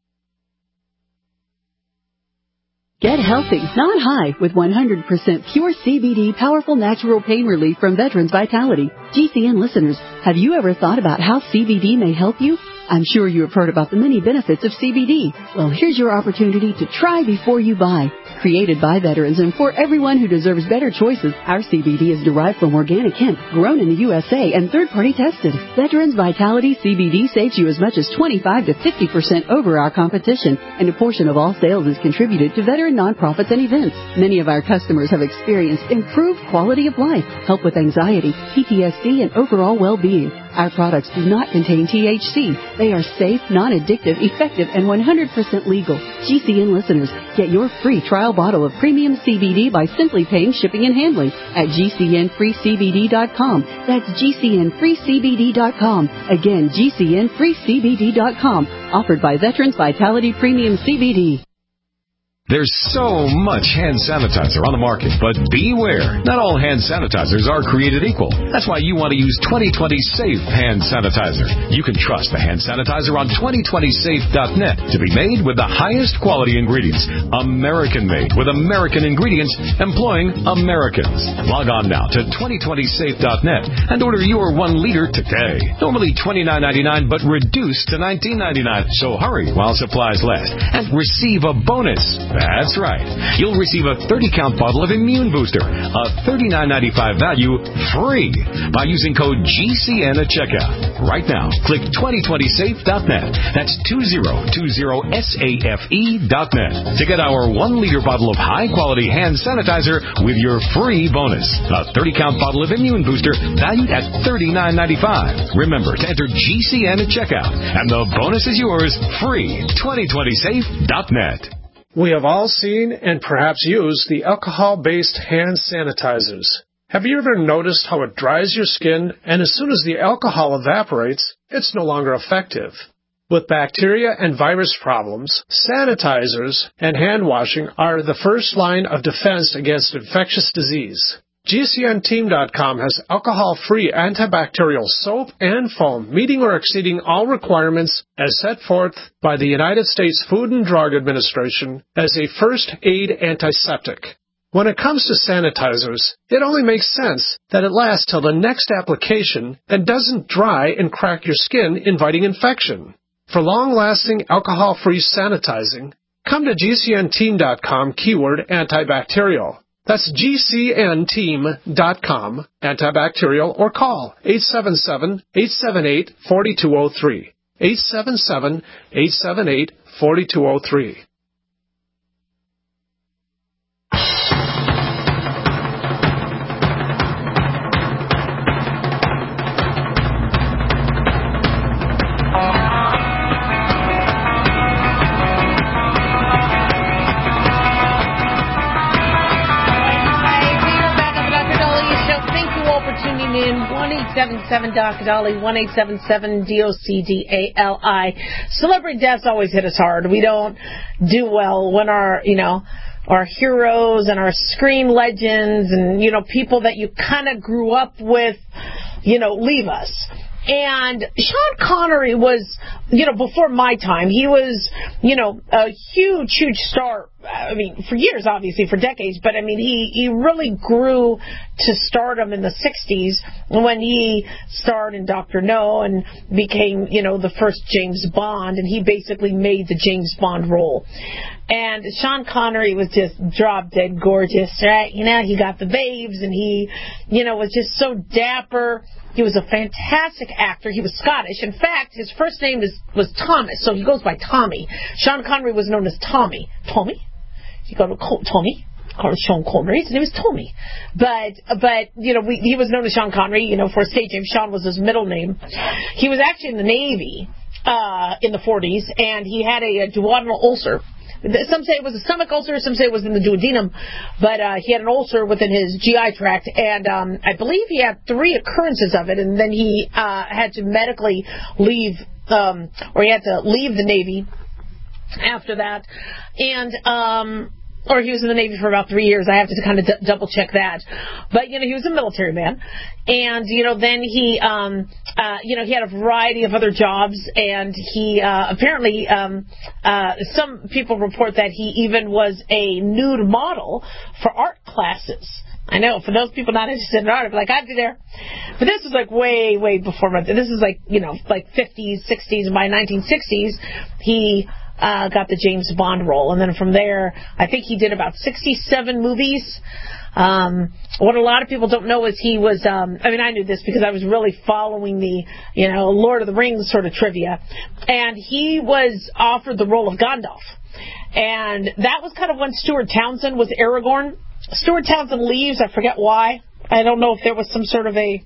Get healthy, not high, with one hundred percent pure C B D powerful natural pain relief from Veterans Vitality. G C N listeners, have you ever thought about how C B D may help you? I'm sure you have heard about the many benefits of C B D. Well, here's your opportunity to try before you buy. Created by veterans and for everyone who deserves better choices, our C B D is derived from organic hemp, grown in the U S A and third-party tested. Veterans Vitality C B D saves you as much as twenty-five to fifty percent over our competition, and a portion of all sales is contributed to veteran nonprofits and events. Many of our customers have experienced improved quality of life, help with anxiety, P T S D, and overall well-being. Our products do not contain T H C. They are safe, non-addictive, effective, and one hundred percent legal. G C N listeners, get your free trial bottle of premium C B D by simply paying shipping and handling at G C N free C B D dot com. That's G C N free C B D dot com. Again, G C N free C B D dot com. Offered by Veterans Vitality Premium C B D. There's so much hand sanitizer on the market, but beware. Not all hand sanitizers are created equal. That's why you want to use twenty twenty Safe Hand Sanitizer. You can trust the hand sanitizer on twenty twenty safe dot net to be made with the highest quality ingredients. American-made with American ingredients, employing Americans. Log on now to twenty twenty safe dot net and order your one liter today. Normally twenty-nine ninety-nine, but reduced to nineteen ninety-nine. So hurry while supplies last and receive a bonus. That's right. You'll receive a thirty count bottle of Immune Booster, a thirty-nine ninety-five value, free by using code G C N at checkout. Right now, click twenty twenty safe dot net. That's two zero two zero safe dot net to get our one liter bottle of high-quality hand sanitizer with your free bonus. A thirty count bottle of Immune Booster valued at thirty-nine ninety-five. Remember to enter G C N at checkout, and the bonus is yours, free. twenty twenty safe dot net. We have all seen and perhaps used the alcohol-based hand sanitizers. Have you ever noticed how it dries your skin, and as soon as the alcohol evaporates, it's no longer effective? With bacteria and virus problems, sanitizers and hand washing are the first line of defense against infectious disease. G C N team dot com has alcohol-free antibacterial soap and foam, meeting or exceeding all requirements as set forth by the United States Food and Drug Administration as a first aid antiseptic. When it comes to sanitizers, it only makes sense that it lasts till the next application and doesn't dry and crack your skin, inviting infection. For long-lasting alcohol-free sanitizing, come to G C N team dot com keyword antibacterial. That's G C N team dot com, antibacterial, or call eight seven seven, eight seven eight, four two zero three. eight seven seven, eight seven eight, four two zero three. In one eight seven seven D O C D A L I, one eight seven seven D O C D A L I. Celebrity deaths always hit us hard. We don't do well when our, you know, our heroes and our screen legends and, you know, people that you kind of grew up with, you know, leave us. And Sean Connery was, you know, before my time, he was, you know, a huge, huge star. I mean, for years, obviously, for decades. But, I mean, he, he really grew to stardom in the sixties when he starred in Doctor No and became, you know, the first James Bond. And he basically made the James Bond role. And Sean Connery was just drop dead gorgeous, right? You know, he got the babes and he, you know, was just so dapper. He was a fantastic actor. He was Scottish. In fact, his first name is, was Thomas, so he goes by Tommy. Sean Connery was known as Tommy. Tommy? You go to Tommy? Called Sean Connery. His name is Tommy. But, but you know, we, he was known as Sean Connery, you know, for a stage name. Sean was his middle name. He was actually in the Navy uh, in the forties, and he had a, a duodenal ulcer. Some say it was a stomach ulcer, some say it was in the duodenum, but uh, he had an ulcer within his G I tract, and um, I believe he had three occurrences of it, and then he uh, had to medically leave, um, or he had to leave the Navy after that, and um, or he was in the Navy for about three years. I have to kind of d- double check that. But, you know, he was a military man. And, you know, then he, um, uh, you know, he had a variety of other jobs. And he uh, apparently, um, uh, some people report that he even was a nude model for art classes. I know, for those people not interested in art, like, I'd be there. But this is like way, way before my, this is like, you know, like fifties, sixties, and by nineteen sixties, he Uh, got the James Bond role. And then from there, I think he did about sixty-seven movies. Um, what a lot of people don't know is he was, um, I mean, I knew this because I was really following the, you know, Lord of the Rings sort of trivia. And he was offered the role of Gandalf. And that was kind of when Stuart Townsend was Aragorn. Stuart Townsend leaves. I forget why. I don't know if there was some sort of a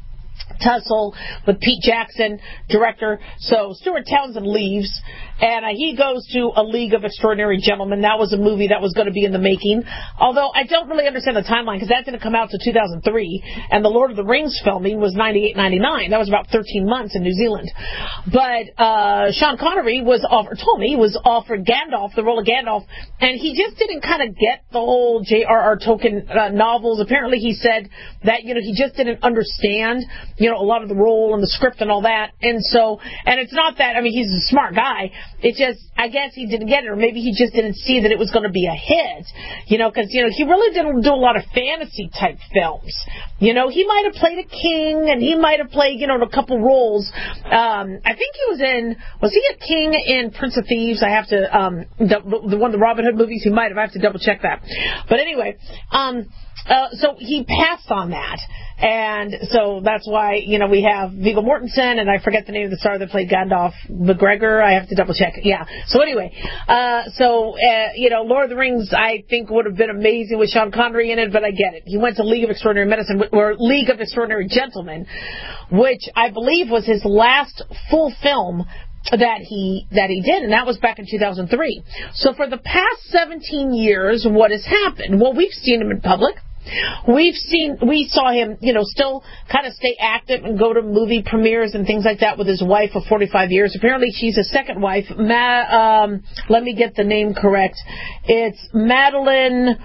tussle with Pete Jackson, director. So Stuart Townsend leaves, and uh, he goes to A League of Extraordinary Gentlemen. That was a movie that was going to be in the making. Although I don't really understand the timeline because that didn't come out to two thousand three, and the Lord of the Rings filming was ninety-eight, ninety-nine. That was about thirteen months in New Zealand. But uh, Sean Connery was offered, told me, was offered Gandalf, the role of Gandalf, and he just didn't kind of get the whole J R R Tolkien uh, novels. Apparently he said that, you know, he just didn't understand, you know, a lot of the role and the script and all that. And so, and it's not that, I mean, he's a smart guy. It's just, I guess he didn't get it, or maybe he just didn't see that it was going to be a hit, you know, because, you know, he really didn't do a lot of fantasy type films. You know, he might have played a king, and he might have played, you know, a couple roles. Um, I think he was in, was he a king in Prince of Thieves? I have to, um, the, the one of the Robin Hood movies, he might have. I have to double check that. But anyway, um, Uh, so he passed on that, and so that's why, you know, we have Viggo Mortensen, and I forget the name of the star that played Gandalf, McGregor. I have to double check. Yeah. So anyway, uh, so uh, you know, Lord of the Rings, I think would have been amazing with Sean Connery in it, but I get it. He went to League of Extraordinary Medicine or League of Extraordinary Gentlemen, which I believe was his last full film that he that he did, and that was back in two thousand three. So for the past seventeen years, what has happened? Well, we've seen him in public. We've seen, we saw him, you know, still kind of stay active and go to movie premieres and things like that with his wife for forty-five years. Apparently, she's a second wife. Ma, um, let me get the name correct. It's Madeline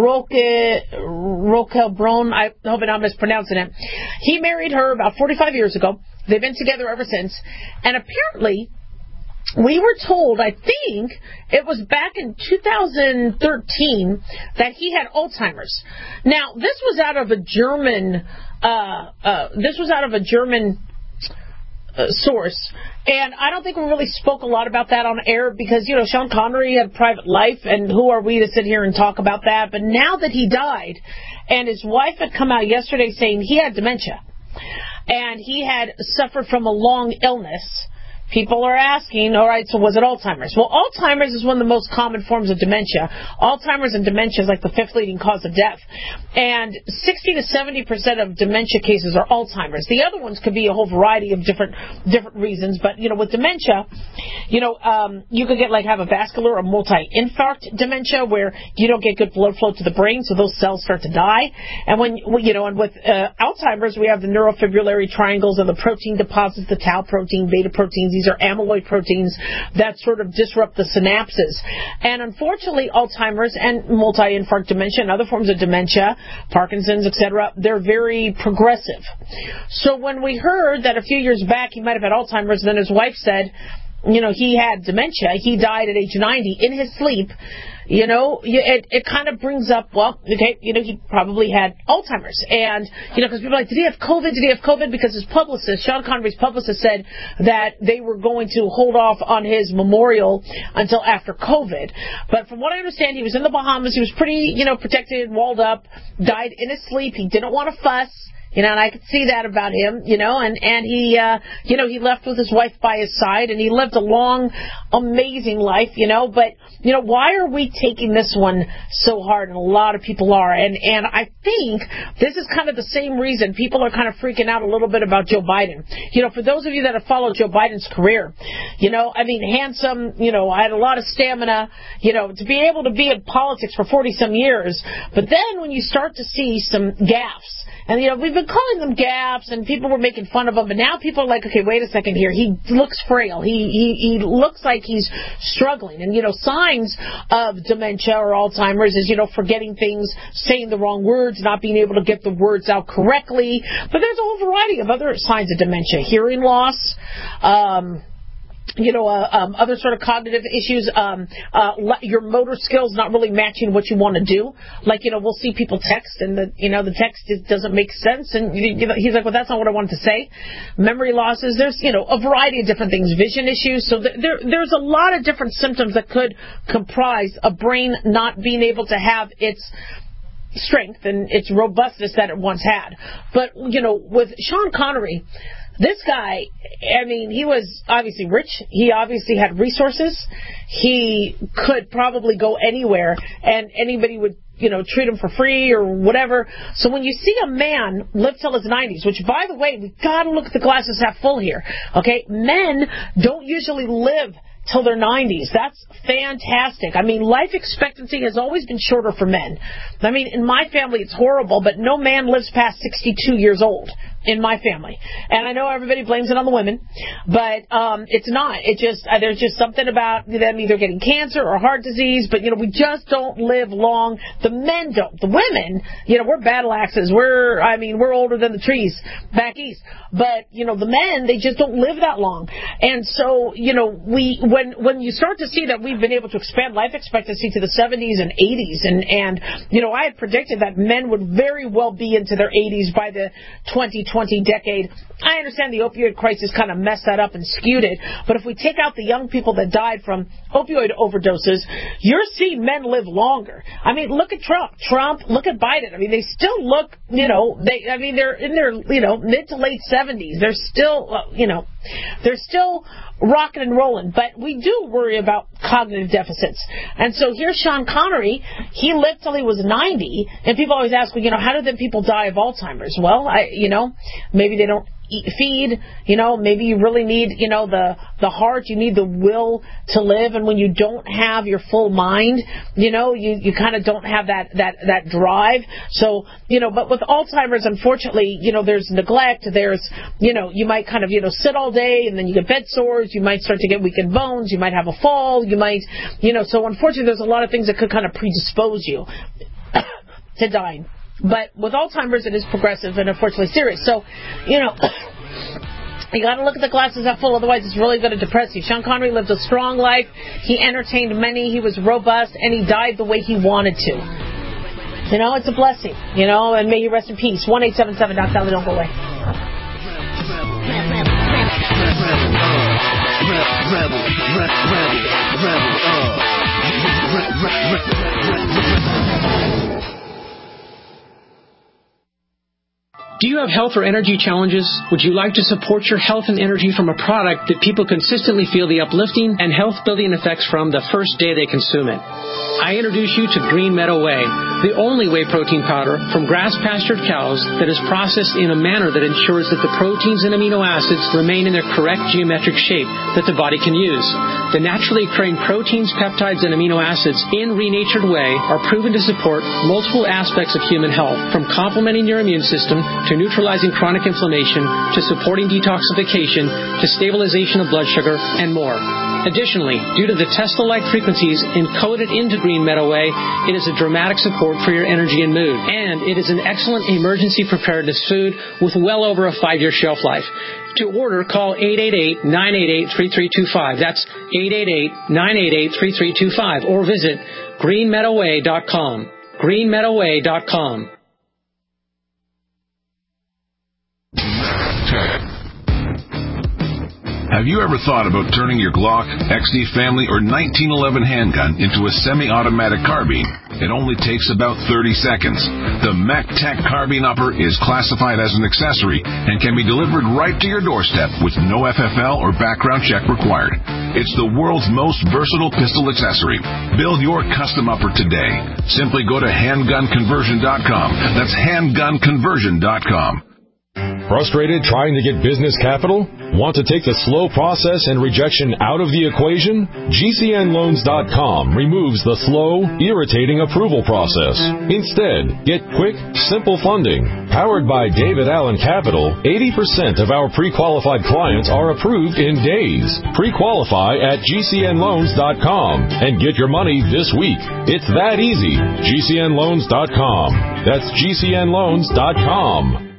Roque, Roquebrune. I hope I'm not mispronouncing it. He married her about forty-five years ago. They've been together ever since. And apparently, we were told, I think, it was back in two thousand thirteen, that he had Alzheimer's. Now, this was out of a German, uh, uh, this was out of a German uh, source. And I don't think we really spoke a lot about that on air because, you know, Sean Connery had a private life, and who are we to sit here and talk about that? But now that he died, and his wife had come out yesterday saying he had dementia, and he had suffered from a long illness people are asking, all right, so was it Alzheimer's? Well, Alzheimer's is one of the most common forms of dementia. Alzheimer's and dementia is like the fifth leading cause of death. And sixty to seventy percent of dementia cases are Alzheimer's. The other ones could be a whole variety of different different reasons. But, you know, with dementia, you know, um, you could get like have a vascular or multi-infarct dementia where you don't get good blood flow to the brain, so those cells start to die. And when, you know, and with uh, Alzheimer's, we have the neurofibrillary triangles and the protein deposits, the tau protein, beta proteins. These are amyloid proteins that sort of disrupt the synapses. And unfortunately, Alzheimer's and multi-infarct dementia and other forms of dementia, Parkinson's, et cetera, they're very progressive. So when we heard that a few years back he might have had Alzheimer's, then his wife said, you know, he had dementia. He died at age ninety in his sleep. You know, it, it kind of brings up, well, okay, you know, he probably had Alzheimer's. And, you know, because people are like, did he have COVID? Did he have COVID? Because his publicist, Sean Connery's publicist, said that they were going to hold off on his memorial until after COVID. But from what I understand, he was in the Bahamas. He was pretty, you know, protected, walled up, died in his sleep. He didn't want to fuss. You know, and I could see that about him, you know, and, and he, uh, you know, he left with his wife by his side, and he lived a long, amazing life, you know, but, you know, why are we taking this one so hard? And a lot of people are, and, and I think this is kind of the same reason people are kind of freaking out a little bit about Joe Biden. You know, for those of you that have followed Joe Biden's career, you know, I mean, handsome, you know, I had a lot of stamina, you know, to be able to be in politics for forty-some years, but then when you start to see some gaffes, and, you know, we've been calling them gaps, and people were making fun of him, but now people are like, okay, wait a second here. He looks frail. He he, he looks like he's struggling. And, you know, signs of dementia or Alzheimer's is, you know, forgetting things, saying the wrong words, not being able to get the words out correctly. But there's a whole variety of other signs of dementia. Hearing loss, um... you know, uh, um, other sort of cognitive issues, um, uh, your motor skills not really matching what you want to do. Like, you know, we'll see people text, and the, you know, the text just doesn't make sense, and you know, he's like, well, that's not what I wanted to say. Memory losses, there's, you know, a variety of different things. Vision issues, so th- there, there's a lot of different symptoms that could comprise a brain not being able to have its strength and its robustness that it once had. But, you know, with Sean Connery, this guy, I mean, he was obviously rich. He obviously had resources. He could probably go anywhere, and anybody would, you know, treat him for free or whatever. So when you see a man live till his nineties, which, by the way, we've got to look at the glasses half full here, okay? Men don't usually live till their nineties. That's fantastic. I mean, life expectancy has always been shorter for men. I mean, in my family, it's horrible, but no man lives past sixty-two years old in my family. And I know everybody blames it on the women, but um, it's not. It just uh, there's just something about them either getting cancer or heart disease, but, you know, we just don't live long. The men don't. The women, you know, we're battle axes. We're, I mean, we're older than the trees back east. But, you know, the men, they just don't live that long. And so, you know, we when when you start to see that we've been able to expand life expectancy to the seventies and eighties, and, and you know, I had predicted that men would very well be into their eighties by the twenty twenty decade. I understand the opioid crisis kind of messed that up and skewed it, but if we take out the young people that died from opioid overdoses, you're seeing men live longer. I mean, look at Trump. Trump, look at Biden. I mean, they still look, you know, they, I mean, they're in their, you know, mid to late seventies. They're still, uh, you know, they're still rocking and rolling, but we do worry about cognitive deficits. And so here's Sean Connery. He lived till he was ninety, and people always ask, well, you know, how do then people die of Alzheimer's? Well, I, you know, maybe they don't eat, feed, you know, maybe you really need, you know, the, the heart, you need the will to live, and when you don't have your full mind, you know, you, you kind of don't have that, that, that drive. So, you know, but with Alzheimer's, unfortunately, you know, there's neglect, there's, you know, you might kind of, you know, sit all day, and then you get bed sores, you might start to get weakened bones, you might have a fall, you might, you know, so unfortunately there's a lot of things that could kind of predispose you to dying. But with Alzheimer's, it is progressive and unfortunately serious. So, you know, you got to look at the glasses half full, otherwise it's really going to depress you. Sean Connery lived a strong life. He entertained many. He was robust, and he died the way he wanted to. You know, it's a blessing, you know, and may you rest in peace. one eight seven seven, Doc Sally, don't go away. Do you have health or energy challenges? Would you like to support your health and energy from a product that people consistently feel the uplifting and health-building effects from the first day they consume it? I introduce you to Green Meadow Whey, the only whey protein powder from grass-pastured cows that is processed in a manner that ensures that the proteins and amino acids remain in their correct geometric shape that the body can use. The naturally occurring proteins, peptides, and amino acids in renatured whey are proven to support multiple aspects of human health, from complementing your immune system to neutralizing chronic inflammation to supporting detoxification to stabilization of blood sugar and more. Additionally, due to the Tesla-like frequencies encoded into Green Meadow Whey, it is a dramatic support for your energy and mood. And it is an excellent emergency preparedness food with well over a five-year shelf life. To order, call eight eight eight, nine eight eight, three three two five. That's eight eight eight, nine eight eight, three three two five. Or visit green meadow whey dot com. green meadow whey dot com. Have you ever thought about turning your Glock, X D Family, or nineteen eleven handgun into a semi-automatic carbine? It only takes about thirty seconds. The MacTac Carbine Upper is classified as an accessory and can be delivered right to your doorstep with no F F L or background check required. It's the world's most versatile pistol accessory. Build your custom upper today. Simply go to handgun conversion dot com. That's handgun conversion dot com. Frustrated trying to get business capital? Want to take the slow process and rejection out of the equation? G C N loans dot com removes the slow, irritating approval process. Instead, get quick, simple funding. Powered by David Allen Capital, eighty percent of our pre-qualified clients are approved in days. Pre-qualify at G C N loans dot com and get your money this week. It's that easy. G C N loans dot com. That's G C N loans dot com.